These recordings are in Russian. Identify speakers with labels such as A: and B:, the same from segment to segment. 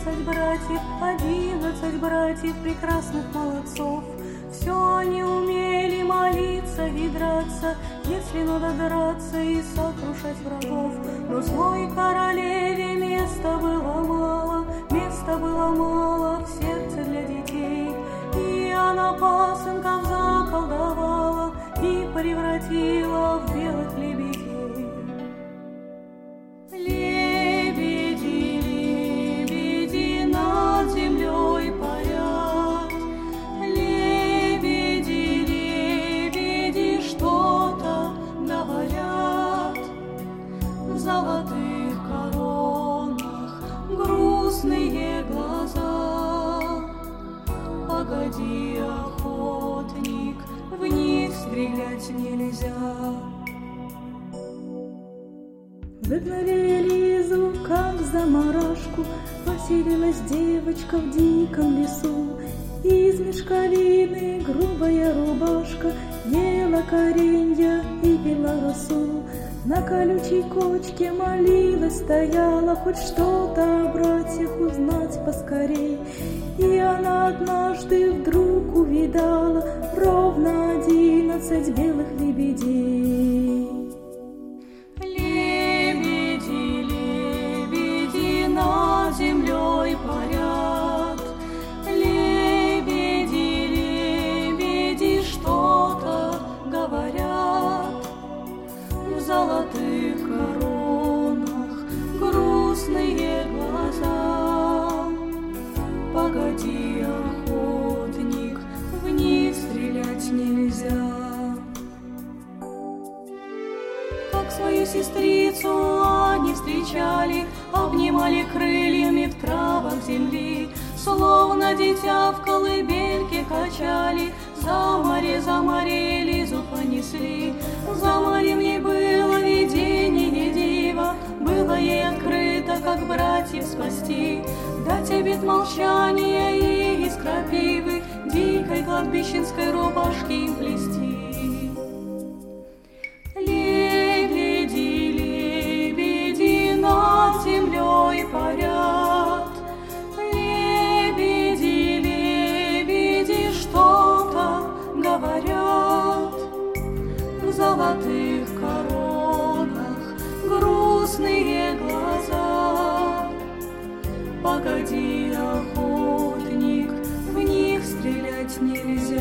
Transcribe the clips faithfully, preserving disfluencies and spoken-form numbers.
A: одиннадцать братьев, одиннадцать братьев, прекрасных молодцов. Все они умели молиться и драться, если надо драться и сокрушать врагов. Но злой королеве места было мало, места было мало в сердце для детей. И она пасынков заколдовала и превратила в белых лебедей. Лебеди, лебеди над землей парят, лебеди, лебеди что-то говорят. В золотых коронах грустные глаза. Погоди, охотник, в них стрелять нельзя.
B: Выгнали Элизу, как заморашку, поселилась девочка в диком лесу. Из мешковины грубая рубашка ела коренья и пила росу. На колючей кочке молилась, стояла, хоть что-то о братьях узнать поскорей. И она однажды вдруг увидала ровно одиннадцать белых лебедей.
A: Лебеди, лебеди над землей парят, лебеди, лебеди что-то говорят. В золотых коронах грустные глаза. Погоди, охотник, в них стрелять нельзя. Как свою сестрицу они встречали, обнимали крыльями в травах земли, словно дитя в колыбельке качали. За море, за море Элизу понесли. За морем ей было видение диво, было ей открыто, как братьев спасти. Дать обет молчания и из крапивы дикой кладбищенской рубашки им плести. Лебеди, лебеди над землей парят, лебеди, лебеди что-то говорят. В золотых коронах грустные глаза. Погоди, охотник, в них стрелять нельзя.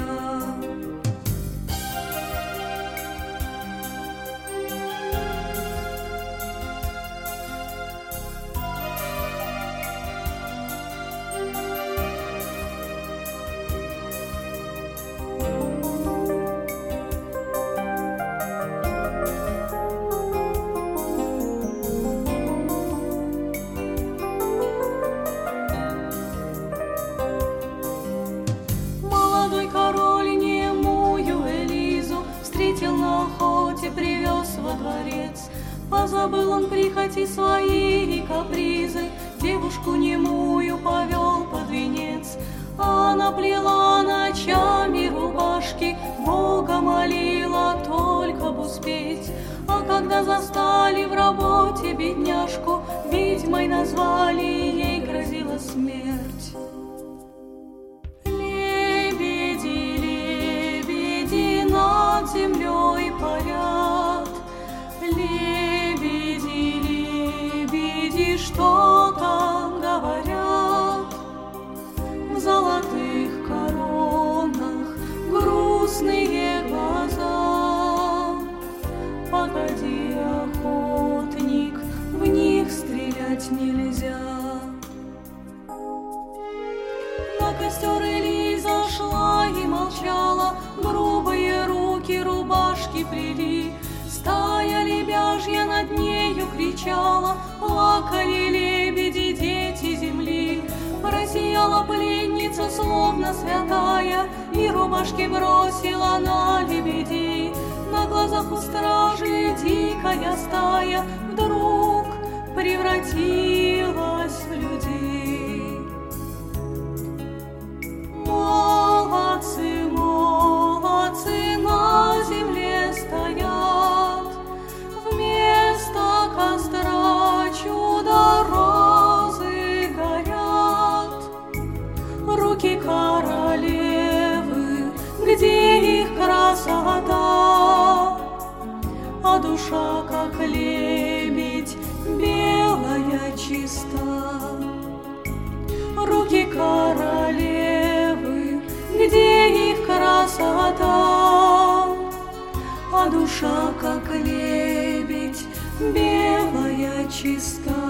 A: Король немую Элизу встретил на охоте, привез во дворец. Позабыл он прихоти свои и капризы, девушку немую повел под венец. Она плела ночами рубашки, Бога молила только б успеть. А когда застали в работе бедняжку, ведьмой назвали, ей грозила смерть. Над землей парят, лебеди, лебеди что-то говорят. В золотых коронах грустные глаза. Погоди, охотник, в них стрелять нельзя. На костер Элиза шла и молчала, грубые руки рубашки плели. Стая лебяжья над нею кричала, плакали лебеди, дети земли. Просияла пленница, словно святая, и рубашки бросила на лебедей. На глазах у стражи дикая стая вдруг превратилась в людей. Молодцы, молодцы, на земле стоят, вместо костра чудо розы горят. душа, как лебедь, белая чиста. Руки королевы, где их красота, а душа, как лебедь, белая чиста.